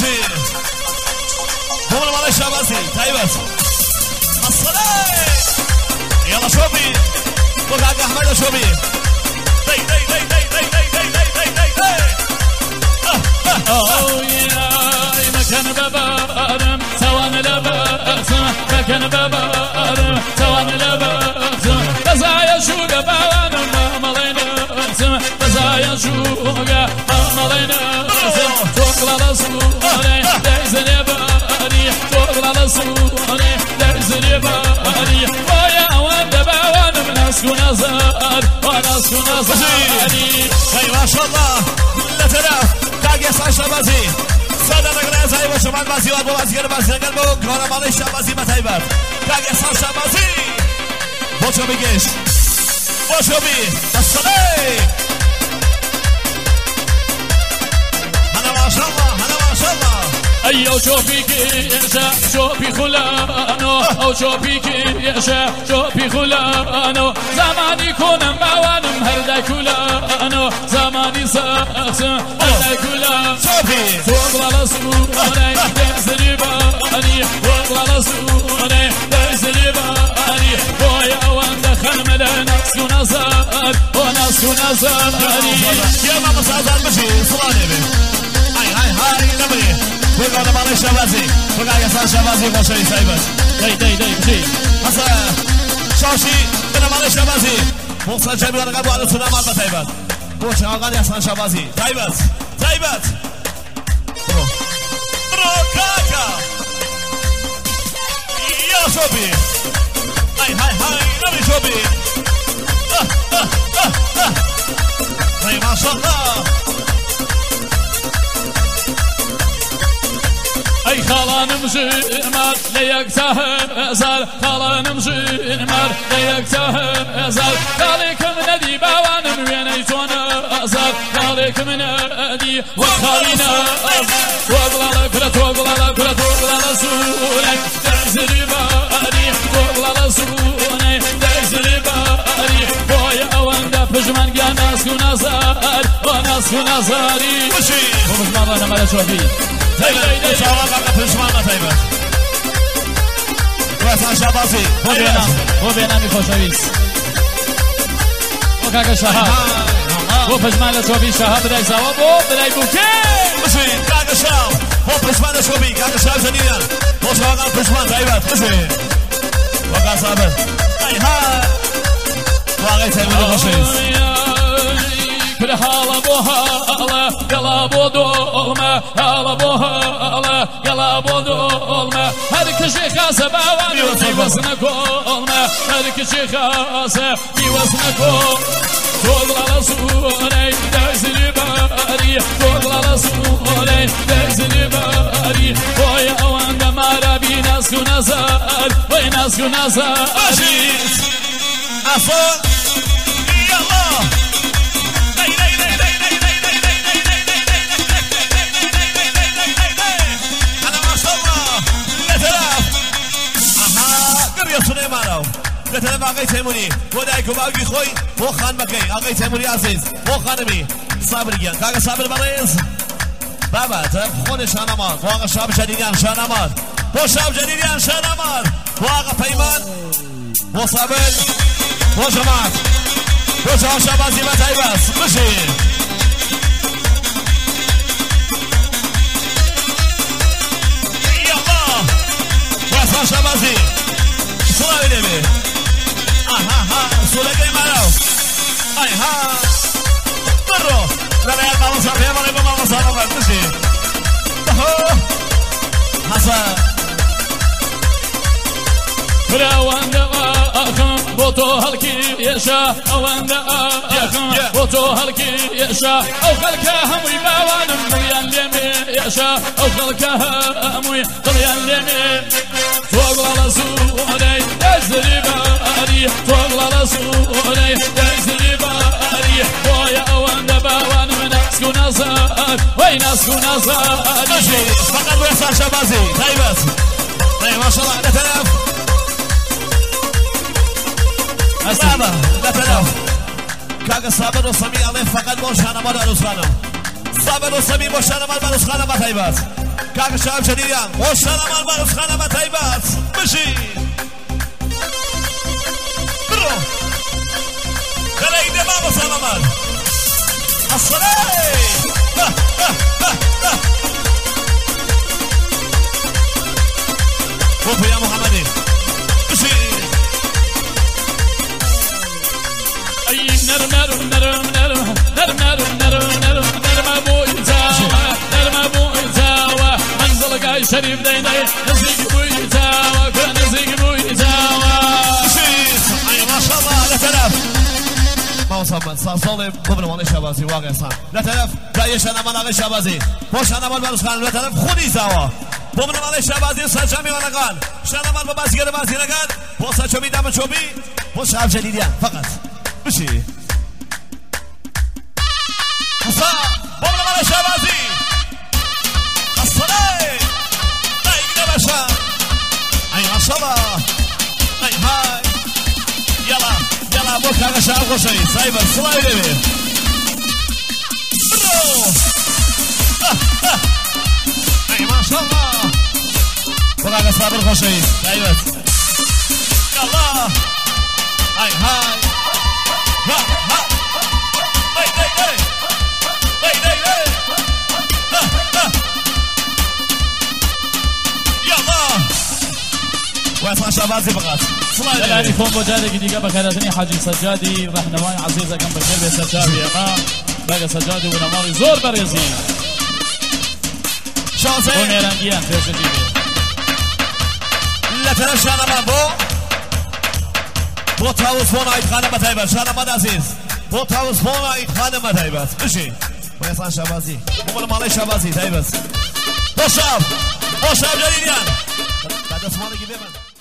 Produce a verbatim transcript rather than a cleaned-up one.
بشی بومن مال شبازی طيبت الصلاة يلا شوبي وقعد احمد شوبي دي دي دي دي دي دي دي دي دي دي اوه يا مكان ببارم سوان لباسم مكان ببارم سوان لباسم بزايا شوقة بوانم مالينا اسم بزايا شوقة مالينا اسم توقل رسولي دايزني باري توقل رسولي دايزني باري ويا وانت بوانم ناسكو نزار وناسكو نزاري اي ما شاء الله لا تلاف كاقي صار شبازي سادة نقرأ زي وشمان بازي وابو بازير بازي قلبو كورا مالي شبازي ما طيبت كاقي صار شبازي بوشو بيجيش بوشو بي الصلاة هلا ما شاء الله هلا ما شاء الله ايو شوفي كيشا شوفي خلانو او شوفي كيشا شوفي خلانو زماني كونم بوانم هردا كلانو زماني ساخسم هردا كلانو شوفي توقل رسولي دزري باني توقل رسولي دزري باني ويا وانت خلمنا ناسكو نزار وناسكو نزاري يا ماما سازان بشي صلاني بي هاي هاي هاي نبري بقى مالي شبازي بقى يسار شبازي بوشي سايبت داي داي داي بشي هسا شاشي بنا مالي شبازي بوصل جميع الغابو على سنة مال بتايبت بوشي آغان يسار شبازي تايبت تايبت برو برو كاكا يا شوبي هاي هاي هاي نبي شوبي اه اه اه اه هاي ما شاء الله اي خالانم جمال ليك تهزار خالانم جمال ليك تهزار خالك من ادي بوانم ويني تونا ازار خالك من ادي وخالينا توقل لك توقل لك توقل رسولك تزري باري توقل رسولك تزري باري ويا واندا بجمان ناس كنازار وناس كنازاري مشي ومش مرة ملا شوفي طيبت ان شاء الله بقى بجمانة طيبت ويسار شبازي هو بينام هو بينام خوشويس و کاکا شهاب و پشمان شوفی شهاب بدای زواب و بدای بوکه مشي كاكا شاب هو بجمانة شوبي كاكا شاب جنيا هو شواغان بجمان طيبت مشي وقع صابر هاي هاي واغي طيبت خوشويس كل حالة بو حالة يلا بو دولمة يلا بو حالة يلا بو دولمة هر كشي خاسة باواني وزنك ولمة هر كشي خاسة وزنك توقل رسولي دزري باري توقل رسولي دزري باري ويا وانت مارا بي ناس كنازار وي ناس كنازار أشيس أصول يلا قتل باقي تيموني ودايكو باقي خوي مو خان بكي باقي تيموني عزيز مو خانمي صابر جان كاكا صابر بريز بابا ترى خون شانمار واقع شاب جديدان شانمار مو شاب جديدان شانمار واقع بيمان مو صابر مو جماعة مو شاب شابازي ما تايباس مشي يلا واسع شابازي صلاة النبي ها ها سولكي مالو اي ها برو لا لا vamos a ver vale vamos a ver ماشي حسن ولا واندا اخم بوتو هلكي يشا واندا اخم بوتو هلكي يشا او خلكها مي باوانم مليان لمي يشا او خلكها مي مليان لمي توقل رسولي دزري باري توقل رسولي دزري باري ويا واندا باوانم ناس كنازار وي ناس كنازار ماشي فقط ويسار شبازي طيبت طيب ما شاء الله على ثلاث بابا لا تلاف كاكا صابر وصمي عليه فقط موشانا مال روسخانم صابر وصمي موشانا مال روسخانم طيبات کاک شاب جدیدیان خوش سلام باز خانم طیبات بشین برو خلیده ما سلامت الصلاة وفو يا محمدي بشين اي نرم نرم نرم نرم نرم نرم نرم نرم نرم ابو يتاوى نرم ابو يتاوى منزل قاي شريف ديني نزيق ابو يتاوى نزيق ابو يتاوى بشين اي ما شاء الله لا تلف ما وصل صار صولي قبل ما شبازي واقع صار لا تلف لا يشنا ما لا شبازي خوش انا مال بلوشخان لا تلف خودي سوا بومن مال شبازی سرچمی ونگان شنوال با بازیگر بازی نگان بوسا چوبی دام چوبی بوس شاب جدیدیان فقط بشی حسا بومن مال شبازی الصلاة نایگه باشا ای ماشاءالله ای های یلا یلا بو کاغ شاب خوشی سایبر سلای ببین برو ای ماشاءالله بقى صابر خوشي ايوه يلا هاي هاي ها ها هاي هاي هاي هاي هاي هاي ها ها يلا واسع شبازي بقات يعني فون بوجادي جديد بخيرتني حاجي سجادي رهنماي عزيزه كم بخير سجادي يا ما بقى سجادي ونماري زور بريزين شانسي ونيرانجيان في جديد لا ترى شانا بو بو تاوس بونا اي خانم طيبه شانا ما عزيز بو تاوس بونا اي خانم طيبه بشي ويسان شبازي بقول مالي شبازي طيبه بو شاب بو شاب جديديان بعد اسمعني كيف